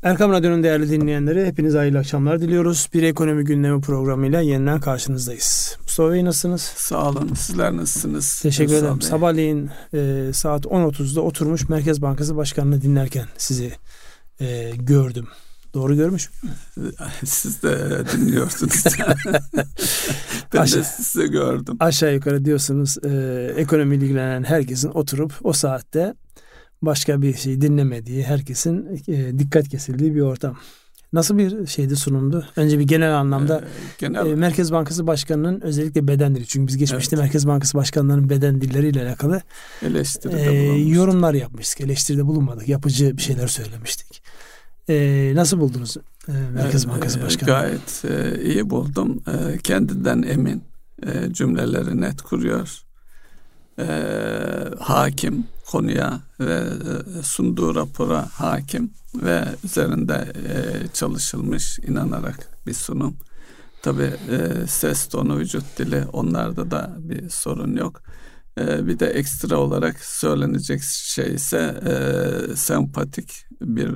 Erkam Radyo'nun değerli dinleyenleri, hepinize hayırlı akşamlar diliyoruz. Bir ekonomi gündemi programıyla yeniden karşınızdayız. Mustafa Bey, nasılsınız? Sağ olun. Sizler nasılsınız? Teşekkür ederim. Sabahleyin saat 10.30'da oturmuş Merkez Bankası Başkanı'nı dinlerken sizi gördüm. Doğru görmüş müyüm? Siz de dinliyordunuz. Ben de sizi gördüm. Aşağı yukarı diyorsunuz, ekonomiyle ilgilenen herkesin oturup o saatte başka bir şey dinlemediği, herkesin dikkat kesildiği bir ortam. Nasıl bir şeydi, sunumdu? Önce bir genel anlamda Merkez Bankası Başkanı'nın özellikle beden dili. Çünkü biz geçmişte Merkez Bankası Başkanlarının beden dilleriyle alakalı yorumlar yapmıştık. Eleştiride bulunmadık. Yapıcı bir şeyler söylemiştik. Nasıl buldunuz Merkez Bankası Başkanı? Gayet iyi buldum. Kendinden emin, cümleleri net kuruyor. Hakim konuya ve sunduğu rapora hakim ve üzerinde çalışılmış, inanarak bir sunum. Tabii ses tonu, vücut dili, onlarda da bir sorun yok. Bir de ekstra olarak söylenecek şey ise sempatik bir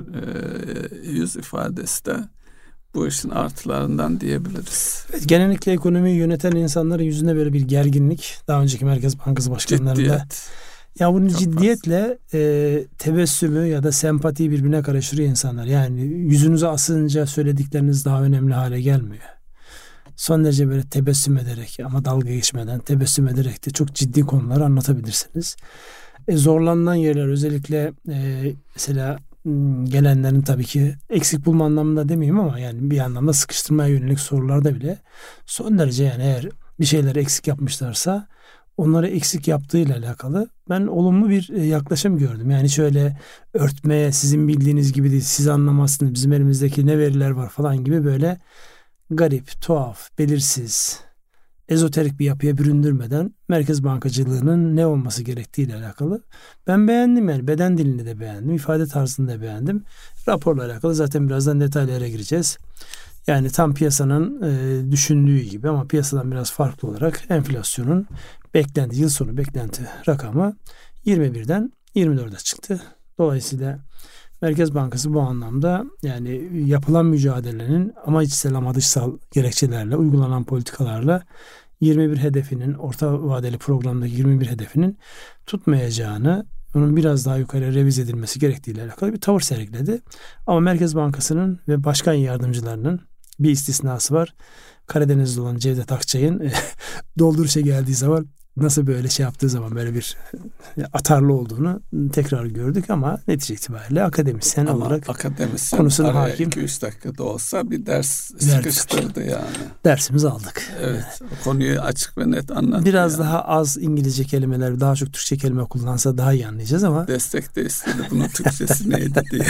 yüz ifadesi de bu işin artılarından diyebiliriz. Genellikle ekonomiyi yöneten insanların yüzünde böyle bir gerginlik, daha önceki Merkez Bankası başkanlarında. Ciddiyet. Ya bunu ciddiyetle tebessümü ya da sempatiyi birbirine karıştırıyor insanlar. Yani yüzünüze asınca söyledikleriniz daha önemli hale gelmiyor. Son derece böyle tebessüm ederek ama dalga geçmeden tebessüm ederek de çok ciddi konuları anlatabilirsiniz. Zorlanılan yerler özellikle mesela gelenlerin tabii ki eksik bulma anlamında demeyeyim ama yani bir anlamda sıkıştırmaya yönelik sorularda bile son derece, yani eğer bir şeyleri eksik yapmışlarsa onları eksik yaptığıyla alakalı ben olumlu bir yaklaşım gördüm. Yani şöyle örtmeye, sizin bildiğiniz gibi değil, siz anlamazsınız, bizim elimizdeki ne veriler var falan gibi böyle garip, tuhaf, belirsiz, ezoterik bir yapıya büründürmeden merkez bankacılığının ne olması gerektiğiyle alakalı ben beğendim. Yani beden dilini de beğendim, ifade tarzını da beğendim. Raporla alakalı zaten birazdan detaylara gireceğiz. Yani tam piyasanın düşündüğü gibi ama piyasadan biraz farklı olarak enflasyonun beklenti, yıl sonu beklenti rakamı 21'den 24'e çıktı. Dolayısıyla Merkez Bankası bu anlamda yani yapılan mücadelenin ama içsel ama dışsal gerekçelerle, uygulanan politikalarla 21 hedefinin, orta vadeli programdaki 21 hedefinin tutmayacağını, onun biraz daha yukarı revize edilmesi gerektiğiyle alakalı bir tavır sergiledi. Ama Merkez Bankası'nın ve başkan yardımcılarının bir istisnası var. Karadeniz'de olan Cevdet Akçay'ın dolduruşa geldiği zaman nasıl böyle şey yaptığı zaman böyle bir atarlı olduğunu tekrar gördük ama netice itibariyle akademisyen olarak konusuna hakim. 2-3 dakikada olsa bir ders sıkıştırdı yani. Dersimizi aldık. Evet. Konuyu açık ve net anlattı. Biraz daha az İngilizce kelimeler, daha çok Türkçe kelime kullansa daha iyi anlayacağız ama. Destek de istedi. Bunun Türkçesi neydi diye.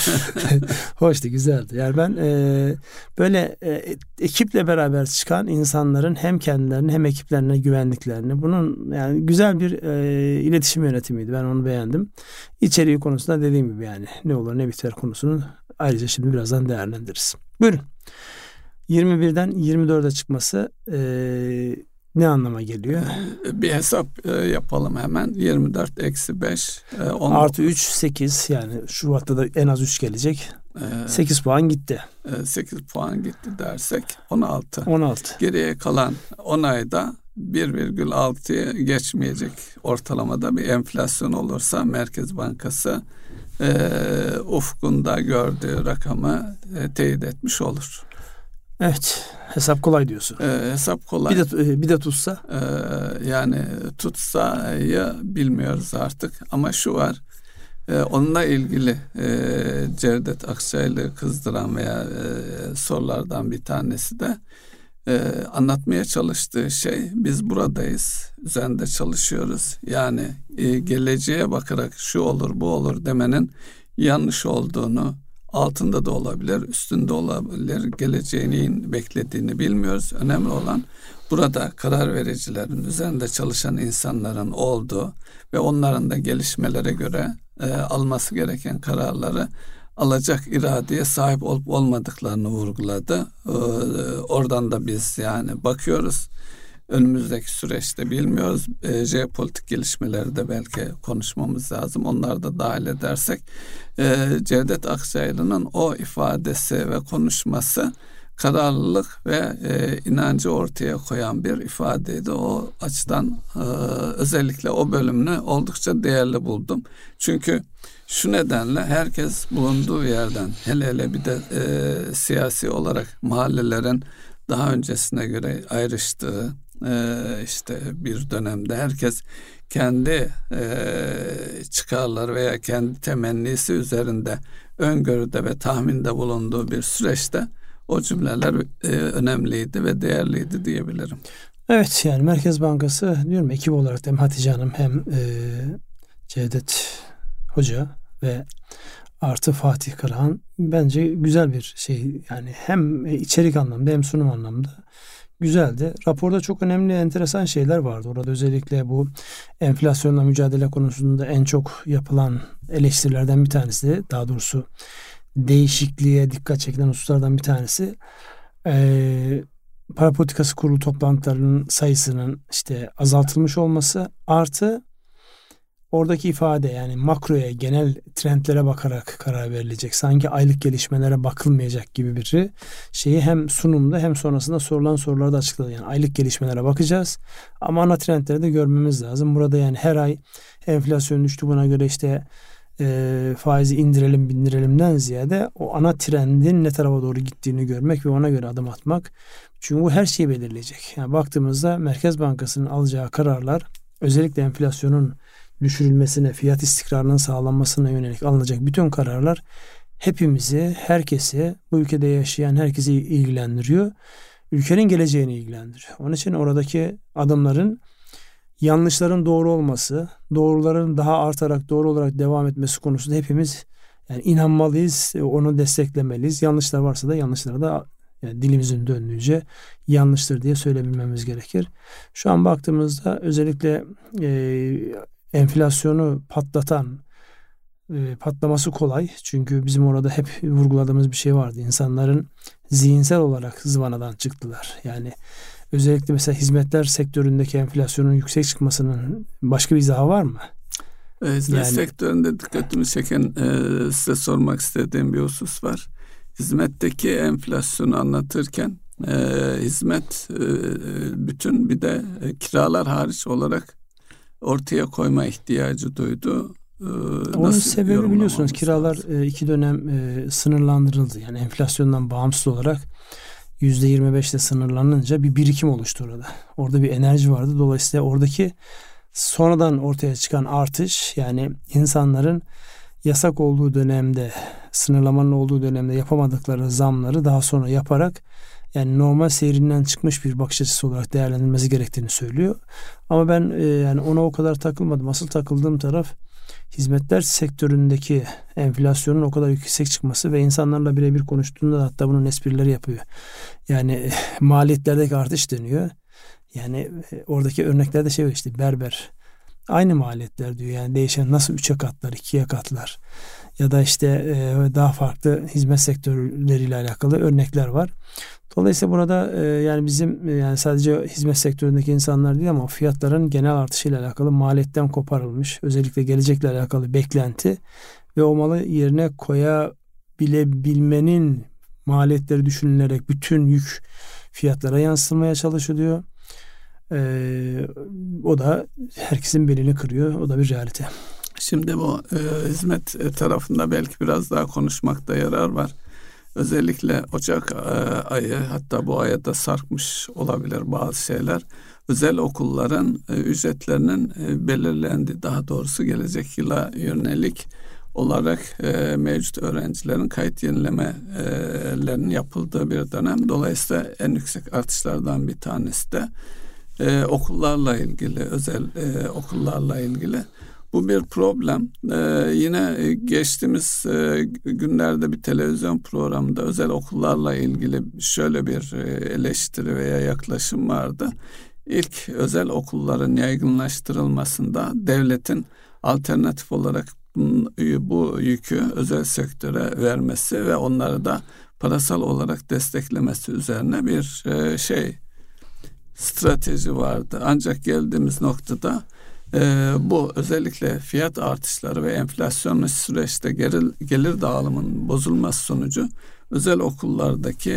Hoştu, güzeldi. Yani ben böyle ekiple beraber çıkan insanların hem kendilerine hem ekiplerine güvendiklerini, bunun yani güzel bir iletişim yönetimiydi. Ben onu beğendim. İçeriği konusunda dediğim gibi yani ne olur ne biter konusunu ayrıca şimdi birazdan değerlendiririz. Buyurun. 21'den 24'e çıkması ne anlama geliyor? Bir hesap yapalım hemen. 24 eksi 5 artı 3 8, yani Şubat'ta da en az 3 gelecek. 8 puan gitti. 8 puan gitti dersek 16. 16. Geriye kalan 10 ayda 1,6'ya geçmeyecek ortalamada bir enflasyon olursa Merkez Bankası ufkunda gördüğü rakamı teyit etmiş olur. Evet, hesap kolay diyorsun. Hesap kolay. Bir de tutsa? Yani tutsa'yı bilmiyoruz artık ama şu var. Onunla ilgili Cevdet Akçay'ı kızdıran veya sorulardan bir tanesi de anlatmaya çalıştığı şey, biz buradayız, üzerinde çalışıyoruz. Yani geleceğe bakarak şu olur bu olur demenin yanlış olduğunu, altında da olabilir, üstünde olabilir, geleceğini beklediğini bilmiyoruz. Önemli olan burada karar vericilerin, üzerinde çalışan insanların olduğu ve onların da gelişmelere göre alması gereken kararları alacak iradeye sahip olup olmadıklarını vurguladı. Oradan da biz yani bakıyoruz. önümüzdeki süreçte bilmiyoruz. Jeopolitik gelişmeleri de belki konuşmamız lazım. Onları da dahil edersek Cevdet Akçaylı'nın o ifadesi ve konuşması kararlılık ve inancı ortaya koyan bir ifadeydi. O açıdan özellikle o bölümünü oldukça değerli buldum. Çünkü şu nedenle herkes bulunduğu yerden, hele bir de siyasi olarak mahallelerin daha öncesine göre ayrıştığı işte bir dönemde herkes kendi çıkarları veya kendi temennisi üzerinde öngörüde ve tahminde bulunduğu bir süreçte o cümleler önemliydi ve değerliydi diyebilirim. Evet, yani Merkez Bankası diyorum ekip olarak hem Hatice Hanım hem Cevdet Hoca ve artı Fatih Karahan bence güzel bir şey, yani hem içerik anlamda hem sunum anlamda güzeldi. Raporda çok önemli, enteresan şeyler vardı. Orada özellikle bu enflasyonla mücadele konusunda en çok yapılan eleştirilerden bir tanesi, daha doğrusu değişikliğe dikkat çekilen hususlardan bir tanesi para politikası kurulu toplantılarının sayısının işte azaltılmış olması, artı oradaki ifade, yani makroya, genel trendlere bakarak karar verilecek, sanki aylık gelişmelere bakılmayacak gibi bir şeyi hem sunumda hem sonrasında sorulan sorularda açıkladı. Yani aylık gelişmelere bakacağız ama ana trendleri de görmemiz lazım. Burada yani her ay enflasyon düştü, buna göre işte faizi indirelim bindirelimden ziyade o ana trendin ne tarafa doğru gittiğini görmek ve ona göre adım atmak. Çünkü bu her şeyi belirleyecek. Yani baktığımızda Merkez Bankası'nın alacağı kararlar, özellikle enflasyonun düşürülmesine, fiyat istikrarının sağlanmasına yönelik alınacak bütün kararlar hepimizi, herkesi, bu ülkede yaşayan herkesi ilgilendiriyor. Ülkenin geleceğini ilgilendiriyor. Onun için oradaki adımların, yanlışların doğru olması, doğruların daha artarak doğru olarak devam etmesi konusunda hepimiz yani inanmalıyız, onu desteklemeliyiz. Yanlışlar varsa da yanlışlara da yani dilimizin döndüğünce yanlıştır diye söyleyebilmemiz gerekir. Şu an baktığımızda özellikle enflasyonu patlaması kolay. Çünkü bizim orada hep vurguladığımız bir şey vardı. İnsanların zihinsel olarak zıvanadan çıktılar. Yani özellikle mesela hizmetler sektöründeki enflasyonun yüksek çıkmasının başka bir izahı var mı? Hizmet sektöründe dikkatimi çeken, size sormak istediğim bir husus var. Hizmetteki enflasyonu anlatırken hizmet bütün bir de kiralar hariç olarak ortaya koyma ihtiyacı duydu. Onun sebebi biliyorsunuz kiralar iki dönem sınırlandırıldı. Yani enflasyondan bağımsız olarak %25'le sınırlanınca bir birikim oluştu orada. Orada bir enerji vardı. Dolayısıyla oradaki sonradan ortaya çıkan artış, yani insanların yasak olduğu dönemde, sınırlamanın olduğu dönemde yapamadıkları zamları daha sonra yaparak yani normal seyrinden çıkmış bir bakış açısı olarak değerlendirilmesi gerektiğini söylüyor. Ama ben yani ona o kadar takılmadım. Asıl takıldığım taraf hizmetler sektöründeki enflasyonun o kadar yüksek çıkması ve insanlarla birebir konuştuğunda da hatta bunun esprileri yapıyor. Yani maliyetlerdeki artış deniyor. Yani oradaki örneklerde şey var, işte berber aynı maliyetler diyor. Yani değişen nasıl 3'e katlar, 2'ye katlar ya da işte daha farklı hizmet sektörleriyle alakalı örnekler var. Dolayısıyla burada yani bizim yani sadece hizmet sektöründeki insanlar değil ama fiyatların genel artışıyla alakalı maliyetten koparılmış, özellikle gelecekle alakalı beklenti ve o malı yerine koyabilebilmenin maliyetleri düşünülerek bütün yük fiyatlara yansıtılmaya çalışılıyor. O da herkesin belini kırıyor. O da bir realite. Şimdi bu hizmet tarafında belki biraz daha konuşmakta yarar var. Özellikle Ocak ayı, hatta bu aya da sarkmış olabilir bazı şeyler. Özel okulların ücretlerinin belirlendiği, daha doğrusu gelecek yıla yönelik olarak mevcut öğrencilerin kayıt yenilemelerinin yapıldığı bir dönem. Dolayısıyla en yüksek artışlardan bir tanesi de okullarla ilgili, özel okullarla ilgili. Bu bir problem. Yine geçtiğimiz günlerde bir televizyon programında özel okullarla ilgili şöyle bir eleştiri veya yaklaşım vardı. İlk özel okulların yaygınlaştırılmasında devletin alternatif olarak bu yükü özel sektöre vermesi ve onları da parasal olarak desteklemesi üzerine bir strateji vardı. Ancak geldiğimiz noktada bu özellikle fiyat artışları ve enflasyonlu süreçte gelir dağılımının bozulması sonucu özel okullardaki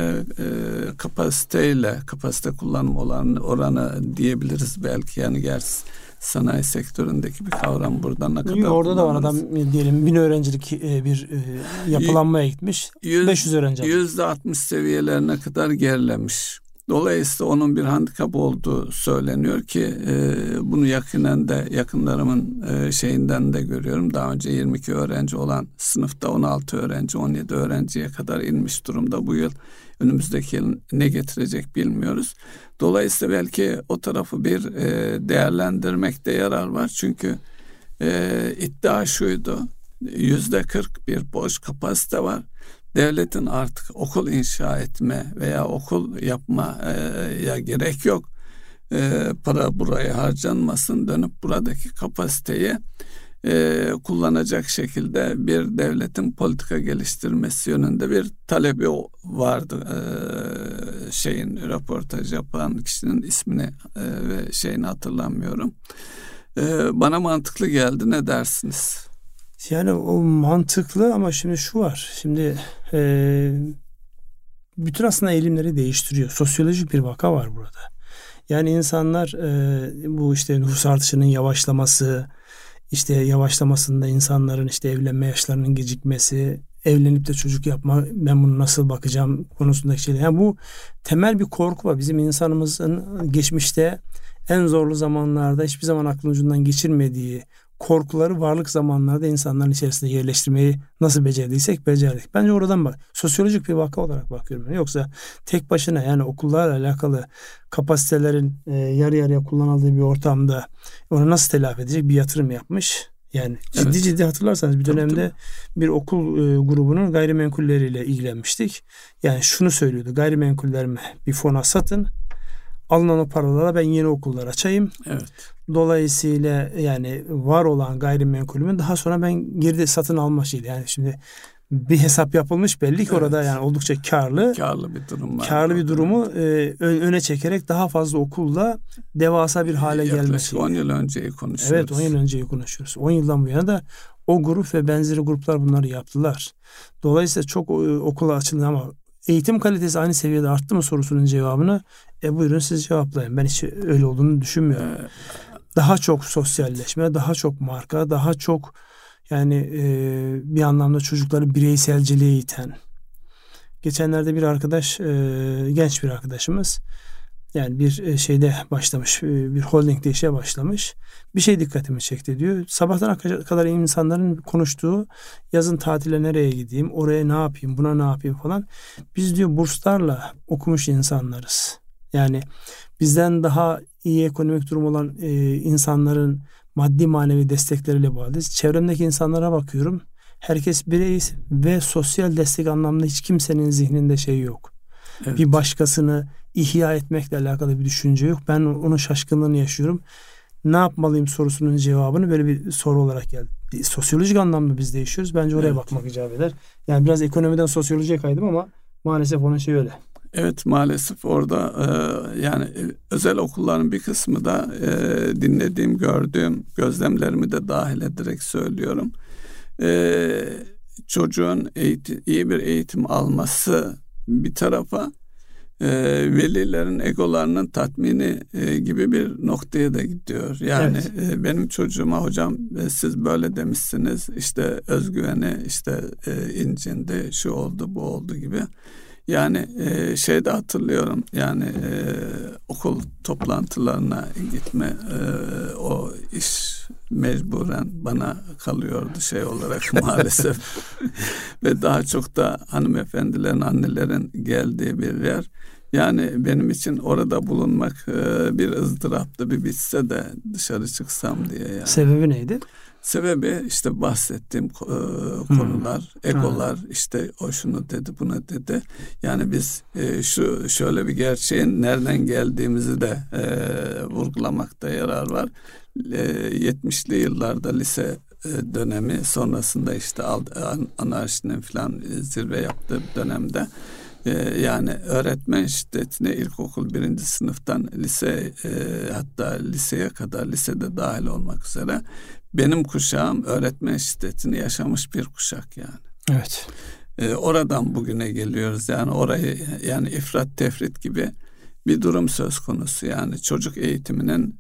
kapasite kullanım oranı diyebiliriz belki. Yani gerçi sanayi sektöründeki bir kavram buradan ne kadar orada da var adam diyelim 1000 öğrencilik bir yapılanmaya gitmiş. 500 öğrenci. %60 seviyelerine kadar gerilemiş. Dolayısıyla onun bir handikap olduğu söyleniyor ki bunu yakınlarımın şeyinden de görüyorum. Daha önce 22 öğrenci olan sınıfta 16 öğrenci, 17 öğrenciye kadar inmiş durumda. Bu yıl önümüzdeki yıl ne getirecek bilmiyoruz. Dolayısıyla belki o tarafı bir değerlendirmekte yarar var. Çünkü iddia şuydu, %40 bir boş kapasite var. Devletin artık okul inşa etme veya okul yapmaya gerek yok. Para buraya harcanmasın, dönüp buradaki kapasiteyi kullanacak şekilde bir devletin politika geliştirmesi yönünde bir talebi vardı. Röportaj yapan kişinin ismini ve şeyini hatırlamıyorum. Bana mantıklı geldi. Ne dersiniz? Yani o mantıklı ama şimdi şu var. Şimdi bütün aslında eğilimleri değiştiriyor. Sosyolojik bir vaka var burada. Yani insanlar bu işte nüfus artışının yavaşlamasında insanların işte evlenme yaşlarının gecikmesi, evlenip de çocuk yapma, ben bunu nasıl bakacağım konusundaki şeyler. Yani bu temel bir korku var. Bizim insanımızın geçmişte en zorlu zamanlarda hiçbir zaman aklın ucundan geçirmediği korkuları varlık zamanlarda insanların içerisinde yerleştirmeyi nasıl becerdiysek becerdik. Bence oradan bak. Sosyolojik bir vaka olarak bakıyorum. Yoksa tek başına yani okullarla alakalı kapasitelerin yarı yarıya kullanıldığı bir ortamda onu nasıl telafi edecek bir yatırım yapmış. Yani ciddi hatırlarsanız bir dönemde bir okul grubunun gayrimenkulleriyle ilgilenmiştik. Yani şunu söylüyordu: gayrimenkullerimi bir fona satın. Alınan o paralarla ben yeni okullar açayım. Evet. Dolayısıyla yani var olan gayrimenkulümün daha sonra ben geri satın alma şeydi. Yani şimdi bir hesap yapılmış belli ki orada yani oldukça karlı bir durum var. Karlı bir durumu öne çekerek daha fazla okulla devasa bir hale gelmesi. Yaklaşık 10 yıl önceyi konuşuyoruz. Evet, 10 yıl önceyi konuşuyoruz. 10 yıldan bu yana da o grup ve benzeri gruplar bunları yaptılar. Dolayısıyla çok okul açıldı ama eğitim kalitesi aynı seviyede arttı mı sorusunun cevabını buyurun siz cevaplayın. Ben hiç öyle olduğunu düşünmüyorum. Daha çok sosyalleşme, daha çok marka, daha çok yani bir anlamda çocukları bireyselciliğe iten. Geçenlerde bir arkadaş, genç bir arkadaşımız yani bir şeyde başlamış, bir holdingde işe başlamış. Bir şey dikkatimi çekti diyor. Sabahtan kadar insanların konuştuğu yazın tatile nereye gideyim, oraya ne yapayım, buna ne yapayım falan. Biz diyor burslarla okumuş insanlarız. Yani bizden daha iyi ekonomik durum olan insanların maddi manevi destekleriyle bağlıyız. Çevremdeki insanlara bakıyorum. Herkes birey ve sosyal destek anlamında hiç kimsenin zihninde şey yok. Evet. Bir başkasını ihya etmekle alakalı bir düşünce yok. Ben onun şaşkınlığını yaşıyorum. Ne yapmalıyım sorusunun cevabını böyle bir soru olarak geldi. Sosyolojik anlamda biz değişiyoruz. Bence oraya bakmak icap eder. Yani biraz ekonomiden sosyolojiye kaydım ama maalesef onun şey öyle. Evet, maalesef orada yani özel okulların bir kısmı da dinlediğim, gördüğüm gözlemlerimi de dahil ederek söylüyorum. Çocuğun iyi bir eğitim alması bir tarafa, velilerin egolarının tatmini gibi bir noktaya da gidiyor. Yani benim çocuğuma hocam siz böyle demişsiniz, işte özgüveni işte incindi, şu oldu bu oldu gibi. Yani şeyde hatırlıyorum yani okul toplantılarına gitme o iş mecburen bana kalıyordu şey olarak maalesef. Ve daha çok da hanımefendilerin, annelerin geldiği bir yer. Yani benim için orada bulunmak bir ızdıraptı, bir bitse de dışarı çıksam diye. Yani. Sebebi neydi? Sebebi işte bahsettiğim konular, egolar, işte o şunu dedi, bunu dedi. Yani biz şöyle bir gerçeğin nereden geldiğimizi de vurgulamakta yarar var. 70'li yıllarda lise dönemi sonrasında işte anarşinin falan zirve yaptığı dönemde Yani öğretmen şiddetine ilkokul 1. sınıftan lise, hatta liseye kadar, lisede dahil olmak üzere benim kuşağım öğretmen şiddetini yaşamış bir kuşak yani. Evet. Oradan bugüne geliyoruz yani, orayı yani ifrat tefrit gibi bir durum söz konusu yani, çocuk eğitiminin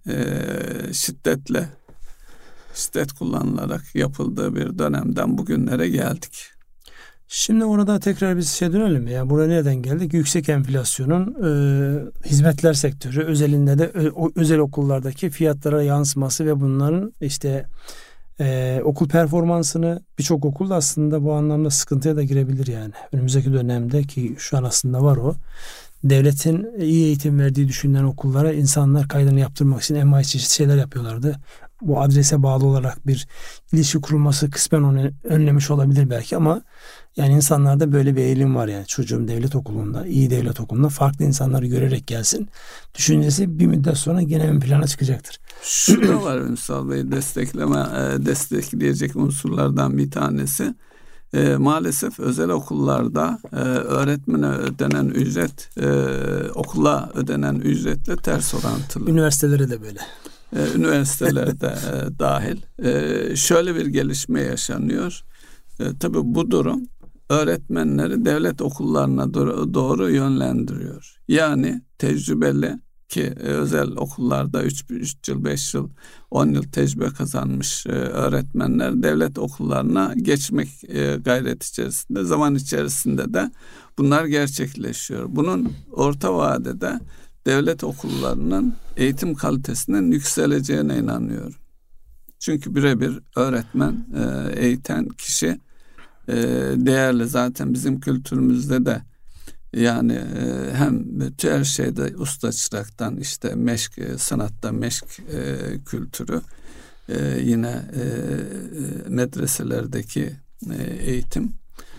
şiddet kullanılarak yapıldığı bir dönemden bugünlere geldik. Şimdi orada tekrar biz dönelim ya. Buraya nereden geldik? Yüksek enflasyonun hizmetler sektörü özelinde de özel okullardaki fiyatlara yansıması ve bunların okul performansını, birçok okul aslında bu anlamda sıkıntıya da girebilir yani. Önümüzdeki dönemde, ki şu an aslında var o. Devletin iyi eğitim verdiği düşünülen okullara insanlar kaydını yaptırmak için envai çeşit şeyler yapıyorlardı. Bu adrese bağlı olarak bir ilişki kurulması kısmen onu önlemiş olabilir belki, ama yani insanlarda böyle bir eğilim var yani. Çocuğum devlet okulunda, iyi devlet okulunda farklı insanları görerek gelsin düşüncesi bir müddet sonra gene ön plana çıkacaktır. Şu da var Ünsal Bey, destekleyecek unsurlardan bir tanesi. Maalesef özel okullarda öğretmene ödenen ücret okula ödenen ücretle ters orantılı. Üniversitelere de böyle. Üniversitelerde dahil. Şöyle bir gelişme yaşanıyor. Tabii bu durum öğretmenleri devlet okullarına doğru yönlendiriyor. Yani tecrübeli, ki özel okullarda 3 yıl, 5 yıl, 10 yıl tecrübe kazanmış öğretmenler devlet okullarına geçmek gayret içerisinde, zaman içerisinde de bunlar gerçekleşiyor. Bunun orta vadede devlet okullarının eğitim kalitesinin yükseleceğine inanıyorum. Çünkü birebir öğretmen eğiten kişi değerli. Zaten bizim kültürümüzde de yani hem her şeyde usta çıraktan meşk, sanatta meşk kültürü, yine medreselerdeki eğitim,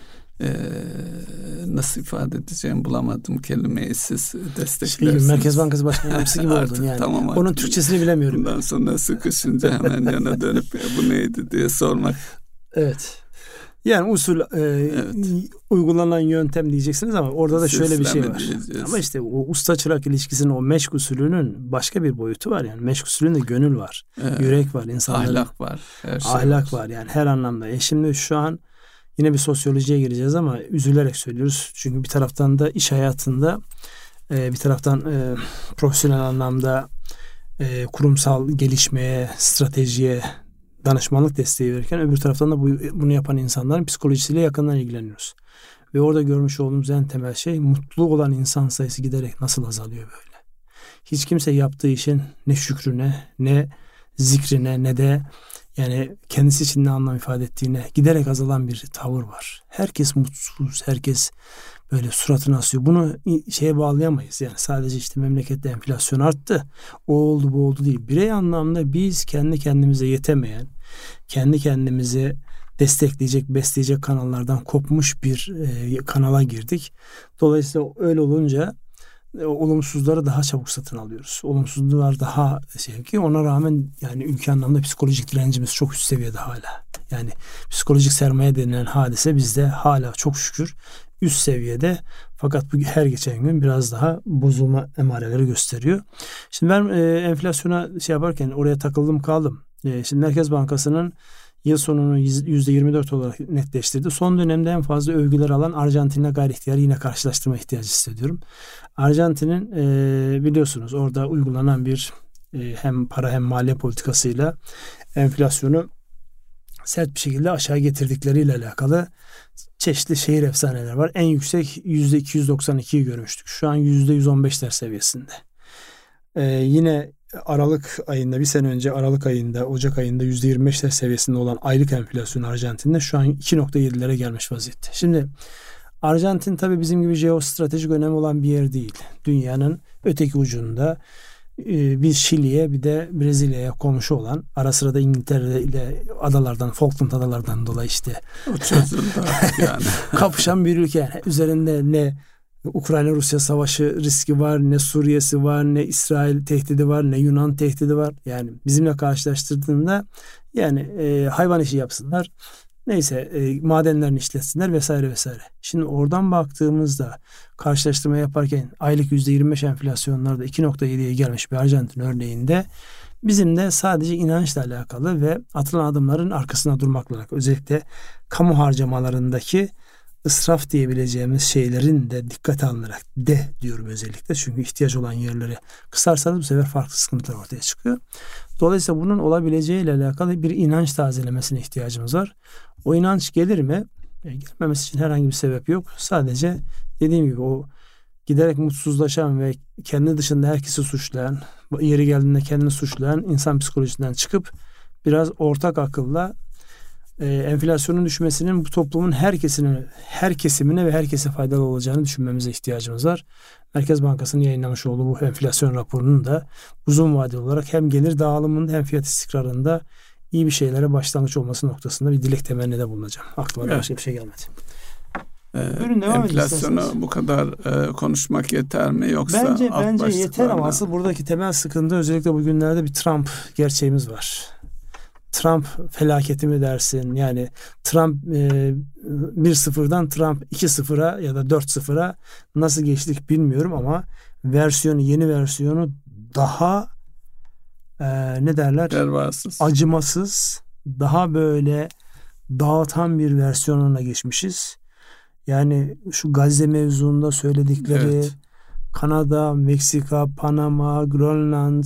nasıl ifade edeceğim bulamadım kelimeyi, siz desteklersiniz. Merkez Bankası Başkan Yardımcısı gibi oldun yani. Tamam, onun Türkçesini bilemiyorum. Bundan sonra sıkışınca hemen yana dönüp bu neydi diye sormak. Evet. Yani usul uygulanan yöntem diyeceksiniz, ama orada da şöyle bir şey var. Ama o usta çırak ilişkisinin, o meşk usulünün başka bir boyutu var yani. Meşk usulünde gönül var, yürek var, insanların ahlak var, her şey ahlak var yani her anlamda. Şimdi şu an yine bir sosyolojiye gireceğiz ama üzülerek söylüyoruz. Çünkü bir taraftan da iş hayatında, bir taraftan profesyonel anlamda kurumsal gelişmeye, stratejiye danışmanlık desteği verirken, öbür taraftan da bunu yapan insanların psikolojisiyle yakından ilgileniyoruz. Ve orada görmüş olduğumuz en temel şey, mutlu olan insan sayısı giderek nasıl azalıyor böyle. Hiç kimse yaptığı işin ne şükrüne, ne zikrine, ne de yani kendisi için ne anlam ifade ettiğine giderek azalan bir tavır var. Herkes mutsuz, herkes böyle suratını asıyor. Bunu bağlayamayız. Yani sadece memlekette enflasyon arttı, o oldu, bu oldu değil. Birey anlamda biz kendi kendimize yetemeyen, kendi kendimizi destekleyecek, besleyecek kanallardan kopmuş bir kanala girdik. Dolayısıyla öyle olunca olumsuzları daha çabuk satın alıyoruz. Olumsuzluklar daha ki ona rağmen yani ülke anlamda psikolojik direncimiz çok üst seviyede hala. Yani psikolojik sermaye denilen hadise bizde hala çok şükür üst seviyede, fakat bu her geçen gün biraz daha bozulma emareleri gösteriyor. Şimdi ben enflasyona yaparken oraya takıldım kaldım. Şimdi Merkez Bankası'nın yıl sonunu %24 olarak netleştirdi. Son dönemde en fazla övgüler alan Arjantin'le gayri ihtiyari yine karşılaştırma ihtiyacı hissediyorum. Arjantin'in biliyorsunuz orada uygulanan bir hem para hem maliye politikasıyla enflasyonu sert bir şekilde aşağı getirdikleriyle alakalı çeşitli şehir efsaneleri var. En yüksek %292'yi görmüştük. Şu an %115'ler seviyesinde. Yine Aralık ayında, bir sene önce Aralık ayında, Ocak ayında %25'ler seviyesinde olan aylık enflasyon Arjantin'de şu an 2.7'lere gelmiş vaziyette. Şimdi Arjantin tabii bizim gibi jeostratejik önemi olan bir yer değil. Dünyanın öteki ucunda bir Şili'ye bir de Brezilya'ya komşu olan, ara sıra da İngiltere ile adalardan, Falkland adalardan dolayı yani kapışan bir ülke. Yani üzerinde ne Ukrayna-Rusya savaşı riski var, ne Suriye'si var, ne İsrail tehdidi var, ne Yunan tehdidi var. Yani bizimle karşılaştırdığında yani hayvan işi yapsınlar, Neyse madenlerini işletsinler vesaire vesaire. Şimdi oradan baktığımızda karşılaştırma yaparken aylık %25 enflasyonlarda 2.7'ye gelmiş bir Arjantin örneğinde bizim de sadece inançla alakalı ve atılan adımların arkasına durmakla özellikle kamu harcamalarındaki israf diyebileceğimiz şeylerin de dikkate alınarak diyorum özellikle. Çünkü ihtiyaç olan yerleri kısarsanız bu sefer farklı sıkıntılar ortaya çıkıyor. Dolayısıyla bunun olabileceğiyle alakalı bir inanç tazelemesine ihtiyacımız var. O inanç gelir mi? Gelmemesi için herhangi bir sebep yok. Sadece dediğim gibi o giderek mutsuzlaşan ve kendi dışında herkesi suçlayan, yeri geldiğinde kendini suçlayan insan psikolojisinden çıkıp biraz ortak akılla enflasyonun düşmesinin bu toplumun her kesimine ve herkese faydalı olacağını düşünmemize ihtiyacımız var. Merkez Bankası'nın yayınlamış olduğu bu enflasyon raporunun da uzun vadeli olarak hem gelir dağılımında hem fiyat istikrarında iyi bir şeylere başlangıç olması noktasında bir dilek temennide bulunacağım. Aklıma başka bir şey gelmedi. Enflasyonu bu kadar konuşmak yeter mi yoksa bence yeter ama asıl buradaki temel sıkıntı özellikle bugünlerde bir Trump gerçeğimiz var. Trump felaketi mi dersin? Yani Trump 1-0'dan Trump 2-0'a ya da 4-0'a nasıl geçtik bilmiyorum ama yeni versiyonu daha ne derler? Acımasız, daha böyle dağıtan bir versiyonuna geçmişiz. Yani şu Gazze mevzuunda söyledikleri Kanada, Meksika, Panama, Grönland,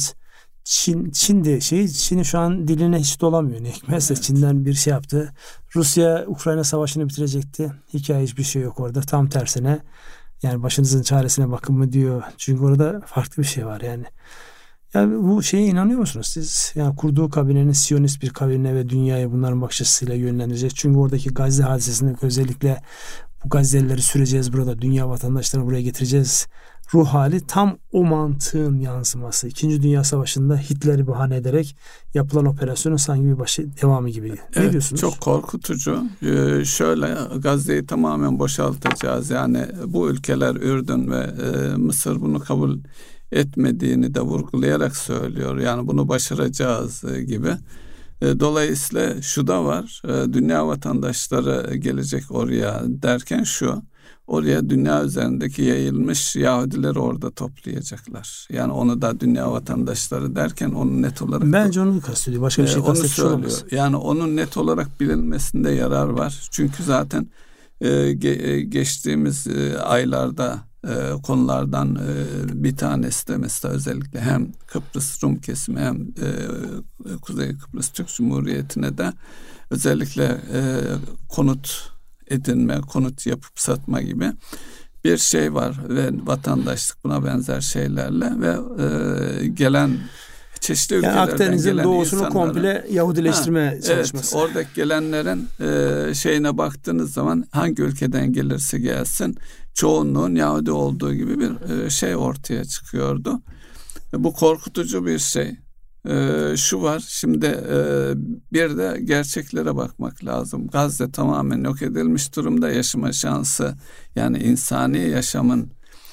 Çin'in şu an diline hiç dolamıyor. Ne hikmetse Çin'den bir şey yaptı. Rusya Ukrayna savaşını bitirecekti. Hikaye hiçbir şey yok orada. Tam tersine yani başınızın çaresine bakın mı diyor. Çünkü orada farklı bir şey var yani. Yani bu şeye inanıyor musunuz siz? Yani kurduğu kabinenin Siyonist bir kabine ve dünyayı bunların bakış açısıyla yönlendirecek. Çünkü oradaki Gazze hadisesinde özellikle bu Gazze'lileri süreceğiz burada. Dünya vatandaşlarını buraya getireceğiz. Ruh hali tam o mantığın yansıması. İkinci Dünya Savaşı'nda Hitler'i bahane ederek yapılan operasyonun sanki bir devamı gibi. Ne diyorsunuz? Çok korkutucu. Şöyle Gazze'yi tamamen boşaltacağız. Yani bu ülkeler Ürdün ve Mısır bunu kabul etmediğini de vurgulayarak söylüyor. Yani bunu başaracağız gibi. Dolayısıyla şu da var. Dünya vatandaşları gelecek oraya derken oraya dünya üzerindeki yayılmış Yahudileri orada toplayacaklar. Yani onu da dünya vatandaşları derken onu net olarak... Bence onu kastediyor. Başka bir şey kastetmiş olamaz. Yani onun net olarak bilinmesinde yarar var. Çünkü zaten geçtiğimiz aylarda konulardan bir tanesi de mesela özellikle hem Kıbrıs Rum kesimi hem Kuzey Kıbrıs Türk Cumhuriyeti'ne de özellikle konut edinme, konut yapıp satma gibi bir şey var ve vatandaşlık buna benzer şeylerle ve gelen çeşitli ülkelerden Akdeniz'in gelen doğusunu komple Yahudileştirme çalışması. Evet, oradaki gelenlerin şeyine baktığınız zaman hangi ülkeden gelirse gelsin çoğunluğun Yahudi olduğu gibi bir şey ortaya çıkıyordu. Bu korkutucu bir şey. Şu var şimdi bir de gerçeklere bakmak lazım. Gazze tamamen yok edilmiş durumda, yaşama şansı yani insani yaşamın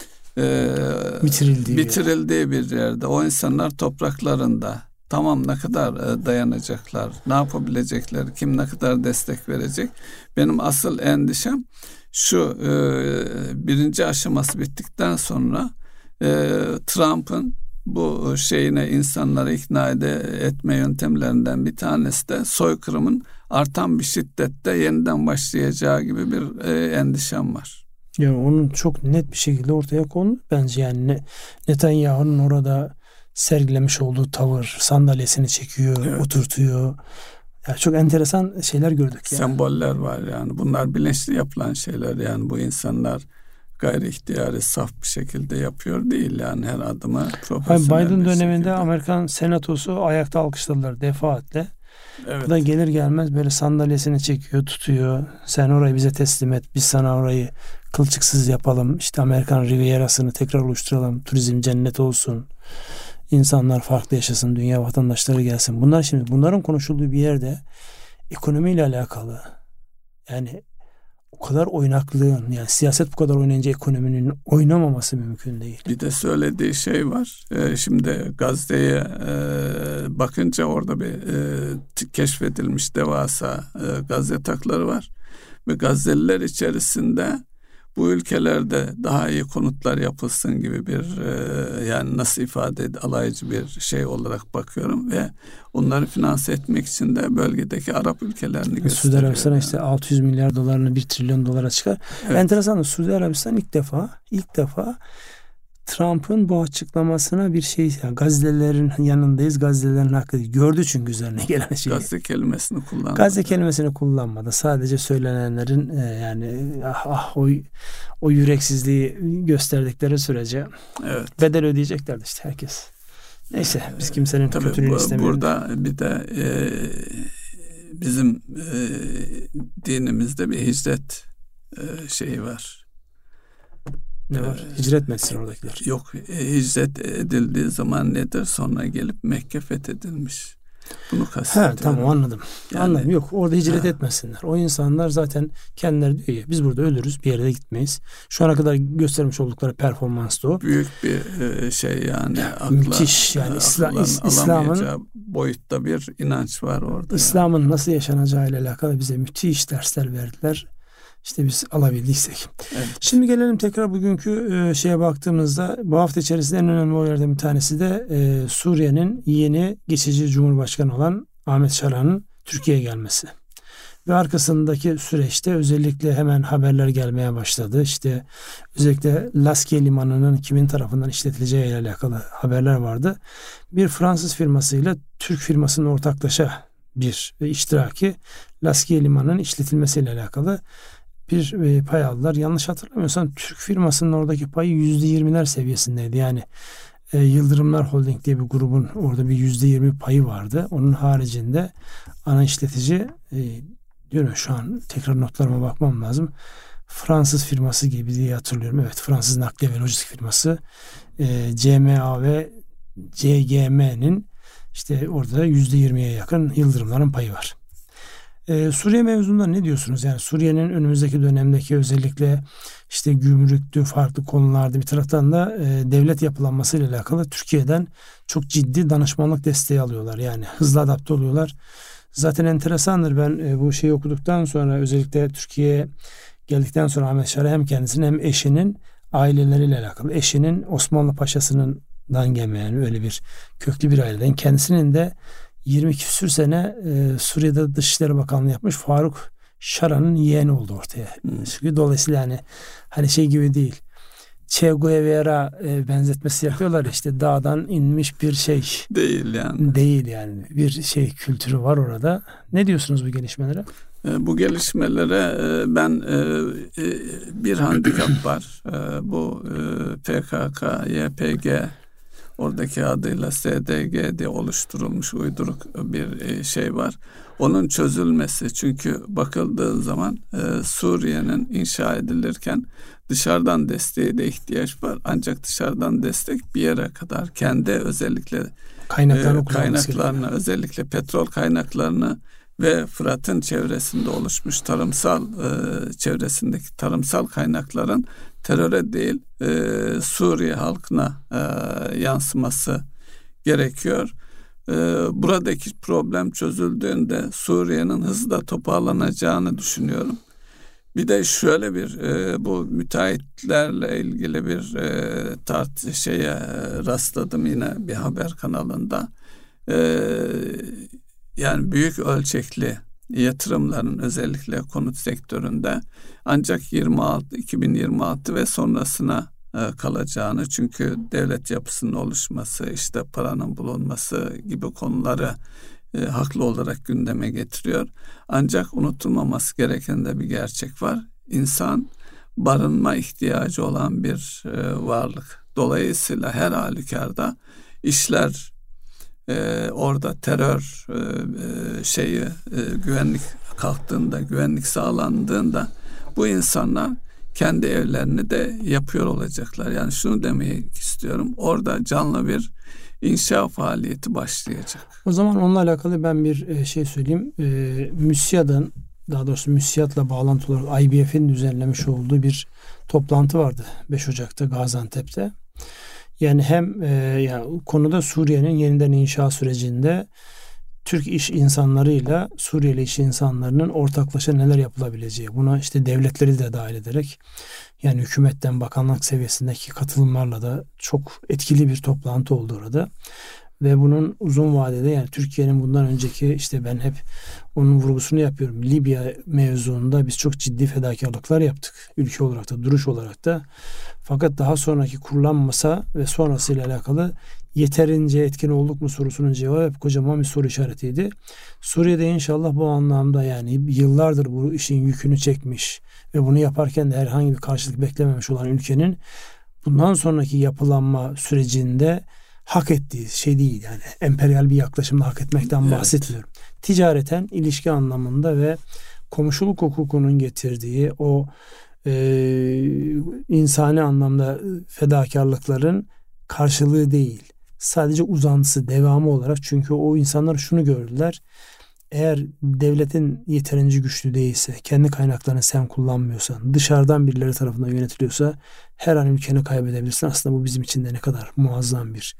bitirildiği bir yerde. O insanlar topraklarında tamam ne kadar dayanacaklar, ne yapabilecekler, kim ne kadar destek verecek. Benim asıl endişem şu birinci aşaması bittikten sonra Trump'ın bu şeyine insanları ikna etme yöntemlerinden bir tanesi de soykırımın artan bir şiddette yeniden başlayacağı gibi bir endişem var. Yani onun çok net bir şekilde ortaya kondu. Bence yani Netanyahu'nun orada sergilemiş olduğu tavır, sandalyesini çekiyor, oturtuyor. Yani çok enteresan şeyler gördük. Yani. Semboller var yani. Bunlar bilinçli yapılan şeyler yani bu insanlar gayri ihtiyari saf bir şekilde yapıyor değil yani her adımı profesyonel Biden döneminde Amerikan Senatosu ayakta alkışladılar defaatle. Evet. Bu da gelir gelmez böyle sandalyesini çekiyor, tutuyor. Sen orayı bize teslim et. Biz sana orayı kılçıksız yapalım. İşte Amerikan Riviera'sını tekrar oluşturalım. Turizm cennet olsun. İnsanlar farklı yaşasın. Dünya vatandaşları gelsin. Bunların konuşulduğu bir yerde ekonomiyle alakalı yani o o kadar oynaklığın, yani siyaset bu kadar oynayınca ekonominin oynamaması mümkün değil. Bir de söylediği şey var. Şimdi Gazze'ye bakınca orada bir keşfedilmiş devasa gaz yatakları var. Ve Gazze'liler içerisinde bu ülkelerde daha iyi konutlar yapılsın gibi bir yani nasıl ifade alaycı bir şey olarak bakıyorum ve onları finanse etmek için de bölgedeki Arap ülkelerini gösteriyor. Suudi Arabistan işte 600 milyar dolarını 1 trilyon dolara çıkar. Evet. Enteresan, Suudi Arabistan ilk defa Trump'ın bu açıklamasına bir şey, yani Gazze'lilerin yanındayız, Gazze'lilerin hakkı değil. Gördü çünkü üzerine gelen şeyi. Gazze kelimesini kullanmadı. Gazze kelimesini kullanmadı. Sadece söylenenlerin yani o yüreksizliği gösterdikleri sürece bedel ödeyeceklerdi işte herkes. Neyse, biz kimsenin kötülüğünü istemiyoruz. Burada bir de bizim dinimizde bir hicret şeyi var. Ne var? Hicret mi etsin oradakiler? Yok. Hicret edildiği zaman nedir? Sonra gelip Mekke fethedilmiş. Bunu kastediyorum. Tamam, anladım. Yani, anladım. Yok, orada hicret etmesinler. O insanlar zaten kendileri diyor ya, biz burada ölürüz, bir yere de gitmeyiz. Şu ana kadar göstermiş oldukları performans da o. Büyük bir şey yani. Müthiş yani İslam'ın boyutta bir inanç var orada. İslam'ın yani nasıl yaşanacağıyla alakalı bize müthiş dersler verdiler. İşte biz alabildiysek. Evet. Şimdi gelelim tekrar bugünkü şeye baktığımızda, bu hafta içerisinde en önemli olaylardan bir tanesi de Suriye'nin yeni geçici cumhurbaşkanı olan Ahmet Şara'nın Türkiye'ye gelmesi. Ve arkasındaki süreçte özellikle hemen haberler gelmeye başladı. İşte özellikle Laskiye Limanı'nın kimin tarafından işletileceği ile alakalı haberler vardı. Bir Fransız firmasıyla Türk firmasının ortaklaşa bir iştiraki Laskiye Limanı'nın işletilmesiyle alakalı bir pay aldılar. Yanlış hatırlamıyorsam Türk firmasının oradaki payı %20'ler seviyesindeydi. Yani Yıldırımlar Holding diye bir grubun orada bir %20 payı vardı. Onun haricinde ana işletici diyorum, şu an tekrar notlarıma bakmam lazım. Fransız firması gibi diye hatırlıyorum. Evet, Fransız nakliye ve lojistik firması CMA ve CGM'nin işte orada %20'ye yakın Yıldırımların payı var. Suriye mevzunda ne diyorsunuz? Yani Suriye'nin önümüzdeki dönemdeki özellikle işte gümrüktü, farklı konularda, bir taraftan da devlet yapılanmasıyla alakalı Türkiye'den çok ciddi danışmanlık desteği alıyorlar. Yani hızlı adapte oluyorlar. Zaten enteresandır, ben bu şeyi okuduktan sonra, özellikle Türkiye'ye geldikten sonra Ahmet Şara hem kendisinin hem eşinin aileleriyle alakalı, eşinin Osmanlı Paşası'ndan gelmeyen öyle bir köklü bir aileden, kendisinin de 20 küsür sene Suriye'de Dışişleri Bakanlığı yapmış Faruk Şara'nın yeğeni oldu ortaya. Çünkü dolayısıyla hani şey gibi değil. Che Guevara benzetmesi yapıyorlar, işte dağdan inmiş bir şey. Değil yani. Değil yani. Bir şey kültürü var orada. Ne diyorsunuz bu gelişmelere? Bu gelişmelere ben bir handikap var. Bu PKK, YPG oradaki adıyla SDG diye oluşturulmuş uyduruk bir şey var. Onun çözülmesi, çünkü bakıldığı zaman Suriye'nin inşa edilirken dışarıdan desteğe de ihtiyaç var. Ancak dışarıdan destek bir yere kadar, kendi özellikle kaynaklarını, özellikle petrol kaynaklarını ve Fırat'ın çevresinde oluşmuş çevresindeki tarımsal kaynakların teröre değil Suriye halkına yansıması gerekiyor. Buradaki problem çözüldüğünde Suriye'nin hızla toparlanacağını düşünüyorum. Bir de şöyle bir bu müteahhitlerle ilgili bir şeye rastladım yine bir haber kanalında. Yani büyük ölçekli yatırımların özellikle konut sektöründe ancak 2026 ve sonrasına kalacağını, çünkü devlet yapısının oluşması, işte paranın bulunması gibi konuları haklı olarak gündeme getiriyor. Ancak unutulmaması gereken de bir gerçek var. İnsan barınma ihtiyacı olan bir varlık. Dolayısıyla her halükarda işler orada terör güvenlik kalktığında, güvenlik sağlandığında bu insanlar kendi evlerini de yapıyor olacaklar. Yani şunu demek istiyorum. Orada canlı bir inşa faaliyeti başlayacak. O zaman onunla alakalı ben bir şey söyleyeyim. MÜSİAD'ın daha doğrusu müsiyatla bağlantılı olarak IBF'in düzenlemiş olduğu bir toplantı vardı 5 Ocak'ta Gaziantep'te. Yani hem yani konuda Suriye'nin yeniden inşa sürecinde Türk iş insanlarıyla Suriyeli iş insanlarının ortaklaşa neler yapılabileceği, buna işte devletleri de dahil ederek, yani hükümetten bakanlık seviyesindeki katılımlarla da çok etkili bir toplantı oldu orada. Ve bunun uzun vadede, yani Türkiye'nin bundan önceki, işte ben hep onun vurgusunu yapıyorum, Libya mevzuunda biz çok ciddi fedakarlıklar yaptık. Ülke olarak da, duruş olarak da. Fakat daha sonraki kurulan masa ve sonrasıyla alakalı yeterince etkin olduk mu sorusunun cevabı hep kocaman bir soru işaretiydi. Suriye'de inşallah bu anlamda, yani yıllardır bu işin yükünü çekmiş ve bunu yaparken de herhangi bir karşılık beklememiş olan ülkenin bundan sonraki yapılanma sürecinde hak ettiği şey değil, yani emperyal bir yaklaşımla hak etmekten bahsetmiyorum. Ticareten, ilişki anlamında ve komşuluk hukukunun getirdiği o insani anlamda fedakarlıkların karşılığı değil. Sadece uzantısı, devamı olarak. Çünkü o insanlar şunu gördüler: eğer devletin yeterince güçlü değilse, kendi kaynaklarını sen kullanmıyorsan, dışarıdan birileri tarafından yönetiliyorsa her an ülkeni kaybedebilirsin. Aslında bu bizim için de ne kadar muazzam bir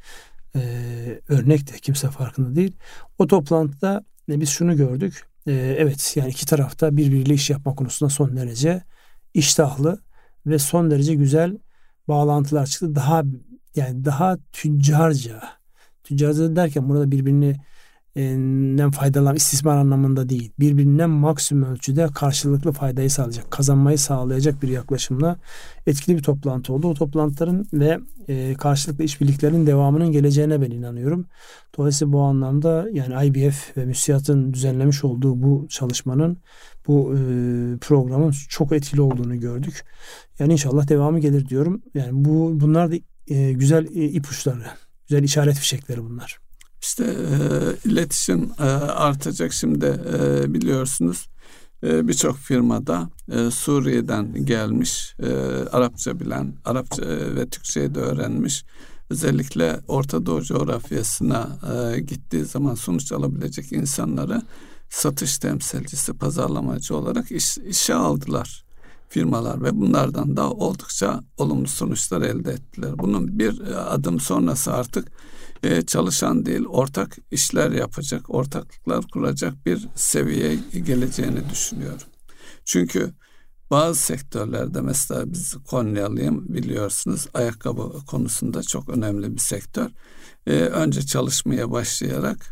örnek de kimse farkında değil. O toplantıda biz şunu gördük. Evet, yani iki tarafta birbiriyle iş yapma konusunda son derece iştahlı ve son derece güzel bağlantılar çıktı. Daha tüccarca derken burada birbirinden faydalan, istismar anlamında değil, birbirinden maksimum ölçüde karşılıklı faydayı sağlayacak, kazanmayı sağlayacak bir yaklaşımla etkili bir toplantı oldu. O toplantıların ve karşılıklı işbirliklerinin devamının geleceğine ben inanıyorum. Dolayısıyla bu anlamda, yani IBF ve müsiyatın düzenlemiş olduğu bu çalışmanın, bu programın çok etkili olduğunu gördük. Yani inşallah devamı gelir diyorum. Yani bunlar da güzel ipuçları, güzel işaret fişekleri bunlar. İşte iletişim artacak. Şimdi biliyorsunuz birçok firmada Suriye'den gelmiş, Arapça bilen, Arapça ve Türkçeyi de öğrenmiş, özellikle Orta Doğu coğrafyasına gittiği zaman sonuç alabilecek insanları satış temsilcisi, pazarlamacı olarak işe aldılar firmalar ve bunlardan da oldukça olumlu sonuçlar elde ettiler. Bunun bir adım sonrası artık çalışan değil, ortak işler yapacak, ortaklıklar kuracak bir seviyeye geleceğini düşünüyorum. Çünkü bazı sektörlerde, mesela biz Konyalıyım, biliyorsunuz, ayakkabı konusunda çok önemli bir sektör. Önce çalışmaya başlayarak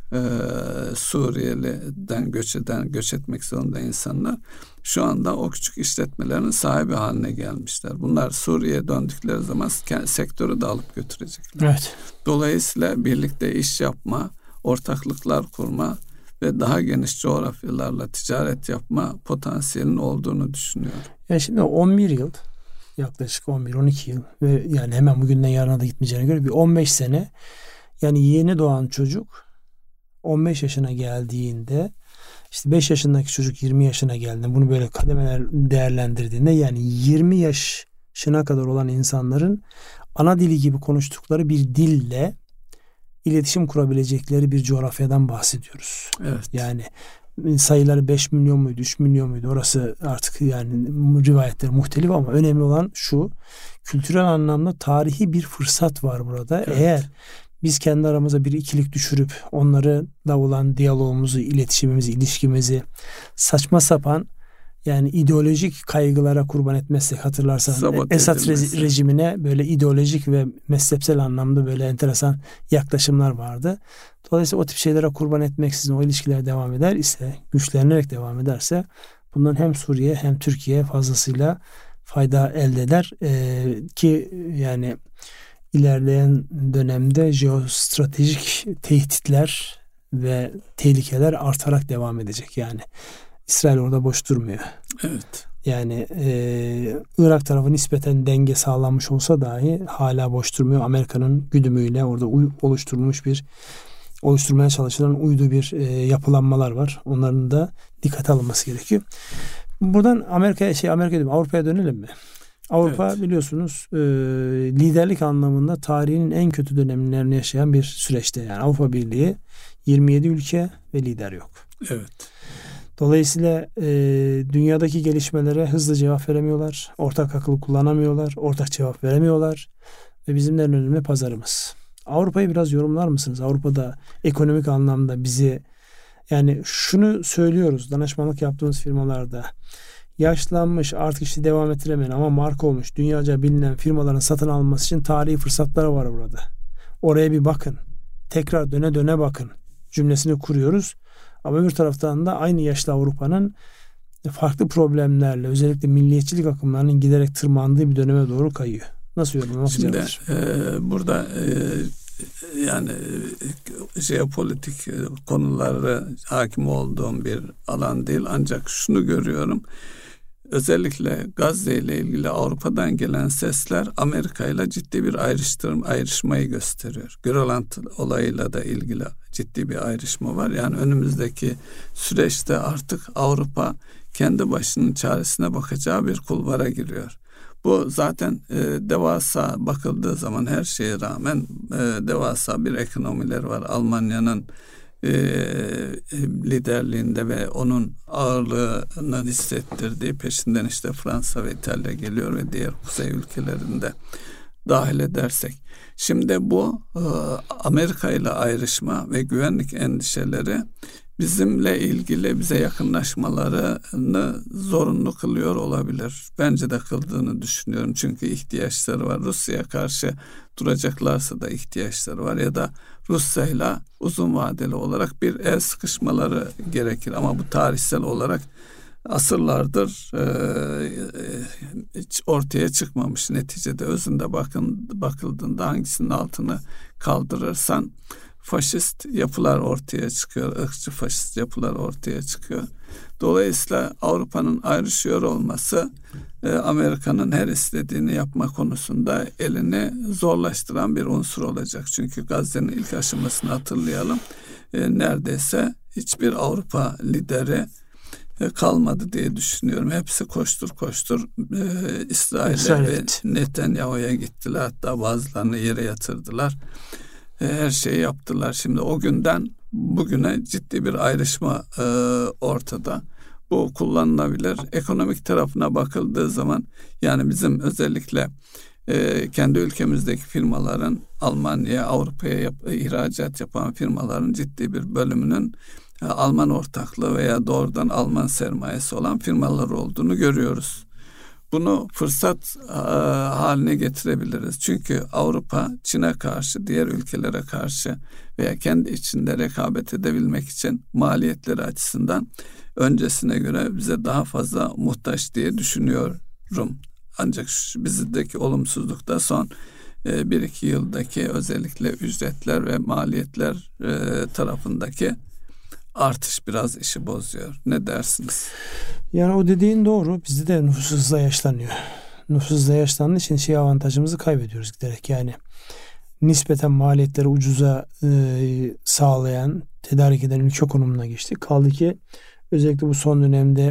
Suriyeli'den göç etmek zorunda insanlar şu anda o küçük işletmelerin sahibi haline gelmişler. Bunlar Suriye'ye döndükleri zaman sektörü de alıp götürecekler. Evet. Dolayısıyla birlikte iş yapma, ortaklıklar kurma ve daha geniş coğrafyalarla ticaret yapma potansiyelinin olduğunu düşünüyorum. Yani şimdi 11 yıl, yaklaşık 11-12 yıl ve yani hemen bugünden yarına da gitmeyeceğine göre bir 15 sene, yani yeni doğan çocuk 15 yaşına geldiğinde, işte 5 yaşındaki çocuk 20 yaşına geldiğinde, bunu böyle kademeler değerlendirdiğinde, yani 20 yaşına kadar olan insanların ana dili gibi konuştukları bir dille iletişim kurabilecekleri bir coğrafyadan bahsediyoruz. Evet. Yani sayıları 5 milyon muydu, 3 milyon muydu? Orası artık, yani rivayetler muhtelif, ama önemli olan şu: kültürel anlamda tarihi bir fırsat var burada. Evet. Eğer biz kendi aramıza bir ikilik düşürüp onlarla olan diyalogumuzu, iletişimimizi, ilişkimizi saçma sapan, yani ideolojik kaygılara kurban etmezsek, hatırlarsan Esad rejimine böyle ideolojik ve mezhepsel anlamda böyle enteresan yaklaşımlar vardı. Dolayısıyla o tip şeylere kurban etmeksizin o ilişkiler devam eder ise, güçlenerek devam ederse, bundan hem Suriye hem Türkiye fazlasıyla fayda elde eder ki yani ilerleyen dönemde jeostratejik tehditler ve tehlikeler artarak devam edecek. Yani İsrail orada boş durmuyor. Evet. Yani Irak tarafı nispeten denge sağlanmış olsa dahi hala boş durmuyor. Amerika'nın güdümüyle orada oluşturmaya çalışılan uydu bir yapılanmalar var. Onların da dikkate alınması gerekiyor. Buradan Avrupa'ya dönelim mi? Avrupa, evet, biliyorsunuz liderlik anlamında tarihinin en kötü dönemlerini yaşayan bir süreçte. Yani Avrupa Birliği 27 ülke ve lider yok. Evet. Dolayısıyla dünyadaki gelişmelere hızlı cevap veremiyorlar. Ortak akıl kullanamıyorlar. Ortak cevap veremiyorlar. Ve bizim de en önemli pazarımız. Avrupa'yı biraz yorumlar mısınız? Avrupa'da ekonomik anlamda bizi, yani şunu söylüyoruz danışmanlık yaptığımız firmalarda, yaşlanmış artık işi devam ettiremeyen ama marka olmuş dünyaca bilinen firmaların satın alınması için tarihi fırsatları var burada. Oraya bir bakın. Tekrar döne döne bakın cümlesini kuruyoruz. Ama öbür taraftan da aynı yaşlı Avrupa'nın farklı problemlerle, özellikle milliyetçilik akımlarının giderek tırmandığı bir döneme doğru kayıyor. Nasıl yorumlamak istiyorsunuz? Şimdi burada yani jeopolitik konulara hakim olduğum bir alan değil, ancak şunu görüyorum. Özellikle Gazze ile ilgili Avrupa'dan gelen sesler Amerika ile ciddi bir ayrışmayı gösteriyor. Grönland olayıyla da ilgili ciddi bir ayrışma var. Yani önümüzdeki süreçte artık Avrupa kendi başının çaresine bakacağı bir kulvara giriyor. Bu zaten devasa, bakıldığı zaman her şeye rağmen devasa bir ekonomileri var. Almanya'nın liderliğinde ve onun ağırlığını hissettirdiği, peşinden işte Fransa ve İtalya geliyor ve diğer kuzey ülkelerinde dahil edersek. Şimdi bu Amerika ile ayrışma ve güvenlik endişeleri bizimle ilgili bize yakınlaşmalarını zorunlu kılıyor olabilir. Bence de kıldığını düşünüyorum. Çünkü ihtiyaçları var. Rusya'ya karşı duracaklarsa da ihtiyaçları var. Ya da Rusya'yla uzun vadeli olarak bir el sıkışmaları gerekir. Ama bu tarihsel olarak asırlardır hiç ortaya çıkmamış. Neticede özünde bakıldığında hangisinin altını kaldırırsan faşist yapılar ortaya çıkıyor. Irkçı faşist yapılar ortaya çıkıyor. Dolayısıyla Avrupa'nın ayrışıyor olması Amerika'nın her istediğini yapma konusunda elini zorlaştıran bir unsur olacak. Çünkü Gazze'nin ilk aşamasını hatırlayalım. Neredeyse hiçbir Avrupa lideri kalmadı diye düşünüyorum. Hepsi koştur İsrail'e ve Netanyahu'ya gittiler. Hatta bazılarını yere yatırdılar. Her şeyi yaptılar. Şimdi o günden bugüne ciddi bir ayrışma ortada. Bu kullanılabilir. Ekonomik tarafına bakıldığı zaman, yani bizim özellikle kendi ülkemizdeki firmaların Almanya'ya, Avrupa'ya ihracat yapan firmaların ciddi bir bölümünün Alman ortaklığı veya doğrudan Alman sermayesi olan firmalar olduğunu görüyoruz. Bunu fırsat haline getirebiliriz. Çünkü Avrupa Çin'e karşı, diğer ülkelere karşı veya kendi içinde rekabet edebilmek için maliyetleri açısından öncesine göre bize daha fazla muhtaç diye düşünüyorum. Ancak bizdeki olumsuzluk da son 1-2 yıldaki özellikle ücretler ve maliyetler tarafındaki artış biraz işi bozuyor. Ne dersiniz? Yani o dediğin doğru. Bizde de nüfus hızla yaşlanıyor. Nüfus hızla yaşlandığı için avantajımızı kaybediyoruz giderek. Yani nispeten maliyetleri ucuza sağlayan, tedarik eden ülke konumuna geçtik. Kaldı ki özellikle bu son dönemde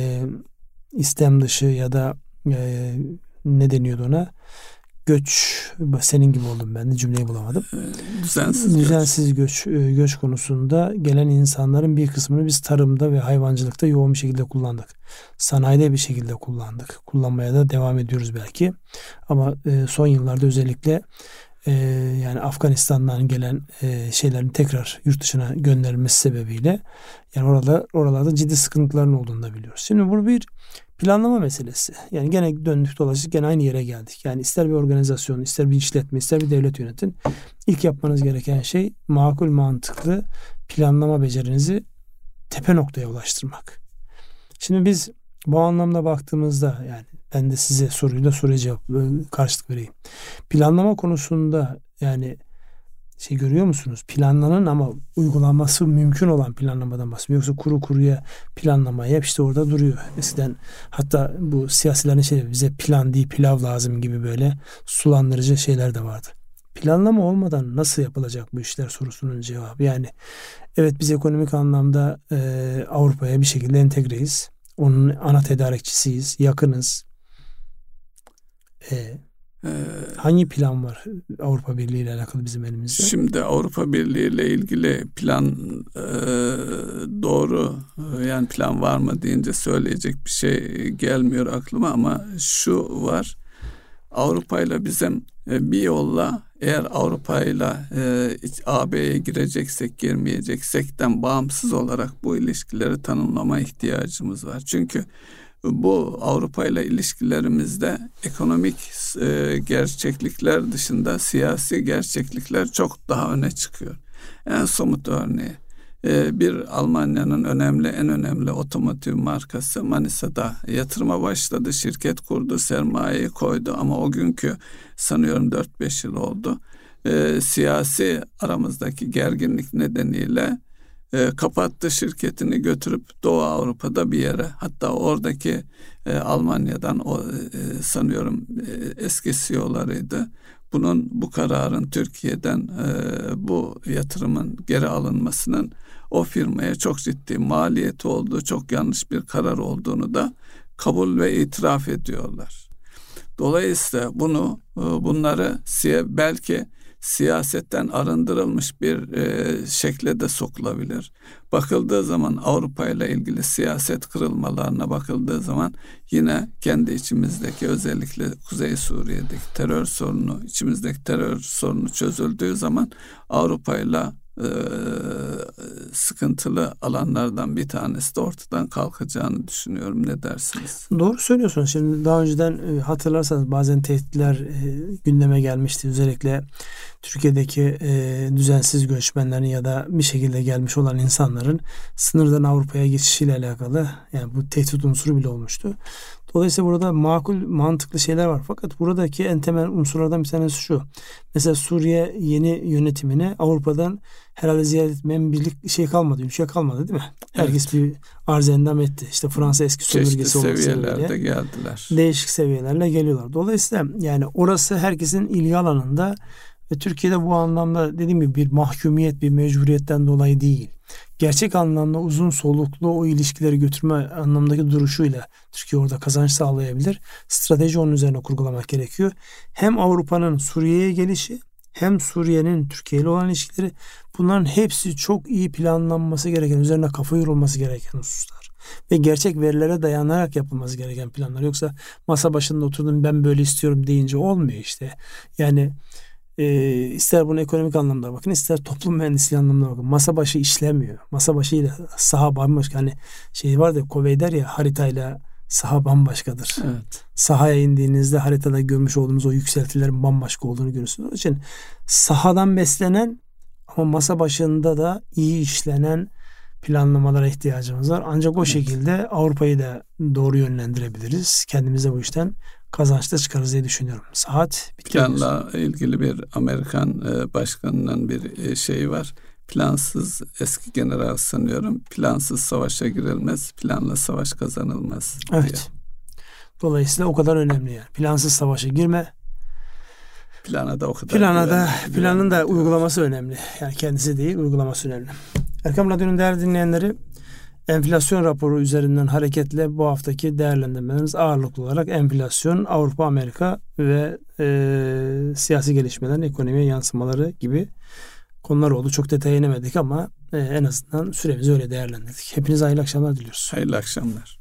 istem dışı ya da ne deniyordu ona? Göç, senin gibi oldum ben de, cümleyi bulamadım. Düzensiz göç konusunda gelen insanların bir kısmını biz tarımda ve hayvancılıkta yoğun bir şekilde kullandık. Sanayide bir şekilde kullandık. Kullanmaya da devam ediyoruz belki. Ama son yıllarda özellikle yani Afganistan'dan gelen şeylerin tekrar yurt dışına gönderilmesi sebebiyle yani oralarda ciddi sıkıntıların olduğunu da biliyoruz. Şimdi bu bir planlama meselesi. Yani gene döndük dolaştık, gene aynı yere geldik. Yani ister bir organizasyon, ister bir işletme, ister bir devlet yönetin. İlk yapmanız gereken şey makul, mantıklı planlama becerinizi tepe noktaya ulaştırmak. Şimdi biz bu anlamda baktığımızda, yani ben de size soruya cevap karşılık vereyim. Planlama konusunda yani görüyor musunuz? Planlanan ama uygulanması mümkün olan planlamadan bahsediyorum. Yoksa kuru kuruya planlamaya hep işte orada duruyor. Eskiden hatta bu siyasilerin bize plan değil pilav lazım gibi böyle sulandırıcı şeyler de vardı. Planlama olmadan nasıl yapılacak bu işler sorusunun cevabı. Yani evet, biz ekonomik anlamda Avrupa'ya bir şekilde entegreyiz. Onun ana tedarikçisiyiz. Yakınız. Hangi plan var Avrupa Birliği ile alakalı bizim elimizde? Şimdi Avrupa Birliği ile ilgili plan doğru, yani plan var mı deyince söyleyecek bir şey gelmiyor aklıma, ama şu var: Avrupa ile bizim bir yolla, eğer Avrupa ile AB'ye gireceksek girmeyeceksekten bağımsız olarak bu ilişkileri tanımlama ihtiyacımız var. Çünkü bu Avrupa ile ilişkilerimizde ekonomik gerçeklikler dışında siyasi gerçeklikler çok daha öne çıkıyor. En somut örneği, bir Almanya'nın en önemli otomotiv markası Manisa'da yatırıma başladı, şirket kurdu, sermayeyi koydu, ama o günkü sanıyorum 4-5 yıl oldu. Siyasi aramızdaki gerginlik nedeniyle kapattı şirketini, götürüp Doğu Avrupa'da bir yere, hatta oradaki Almanya'dan sanıyorum eski CEO'larıydı. Bu kararın Türkiye'den bu yatırımın geri alınmasının o firmaya çok ciddi maliyeti olduğu, çok yanlış bir karar olduğunu da kabul ve itiraf ediyorlar. Dolayısıyla bunları belki siyasetten arındırılmış bir şekle de sokulabilir. Bakıldığı zaman Avrupa ile ilgili siyaset kırılmalarına bakıldığı zaman yine kendi içimizdeki, özellikle Kuzey Suriye'deki içimizdeki terör sorunu çözüldüğü zaman Avrupa ile sıkıntılı alanlardan bir tanesi de ortadan kalkacağını düşünüyorum. Ne dersiniz? Doğru söylüyorsunuz. Şimdi daha önceden hatırlarsanız bazen tehditler gündeme gelmişti. Özellikle Türkiye'deki düzensiz göçmenlerin ya da bir şekilde gelmiş olan insanların sınırdan Avrupa'ya geçişiyle alakalı, yani bu tehdit unsuru bile olmuştu. Dolayısıyla burada makul, mantıklı şeyler var. Fakat buradaki en temel unsurlardan bir tanesi şu: mesela Suriye yeni yönetimine Avrupa'dan herhalde ziyaret etmeyen ülke kalmadı değil mi? Herkes bir arz endam etti. İşte Fransa eski sömürgesi olması seviyelerde geldiler. Değişik seviyelerle geliyorlar. Dolayısıyla yani orası herkesin ilgi alanında ve Türkiye'de bu anlamda dediğim gibi bir mahkumiyet, bir mecburiyetten dolayı değil, gerçek anlamda uzun soluklu o ilişkileri götürme anlamdaki duruşuyla Türkiye orada kazanç sağlayabilir. Strateji onun üzerine kurgulamak gerekiyor. Hem Avrupa'nın Suriye'ye gelişi, hem Suriye'nin Türkiye ile olan ilişkileri, bunların hepsi çok iyi planlanması gereken, üzerine kafa yorulması gereken hususlar. Ve gerçek verilere dayanarak yapılması gereken planlar. Yoksa masa başında oturdum ben böyle istiyorum deyince olmuyor işte. Yani ister bunu ekonomik anlamda bakın, ister toplum mühendisliği anlamda bakın. Masa başı işlemiyor. Masa başıyla saha bambaşka. Hani şey var da Covey der ya, haritayla saha bambaşkadır. Evet. Sahaya indiğinizde haritada görmüş olduğunuz o yükseltilerin bambaşka olduğunu görürsünüz. Onun için sahadan beslenen ama masa başında da iyi işlenen planlamalara ihtiyacımız var. Ancak o şekilde Avrupa'yı da doğru yönlendirebiliriz. Kendimize bu işten kazançlı çıkarız diye düşünüyorum. Saat bitiyor. Planla ilgili bir Amerikan başkanının bir şeyi var. Plansız, eski general sanıyorum, plansız savaşa girilmez, planla savaş kazanılmaz. Evet. Diye. Dolayısıyla o kadar önemli yani. Plansız savaşa girme. Planın da uygulaması önemli. Yani kendisi değil, uygulaması önemli. Erkam Radyo'nun değerli dinleyenleri, enflasyon raporu üzerinden hareketle bu haftaki değerlendirmelerimiz ağırlıklı olarak enflasyon, Avrupa, Amerika ve siyasi gelişmelerin ekonomiye yansımaları gibi konular oldu. Çok detaya inemedik ama en azından süremizi öyle değerlendirdik. Hepinize hayırlı akşamlar diliyoruz. Hayırlı akşamlar.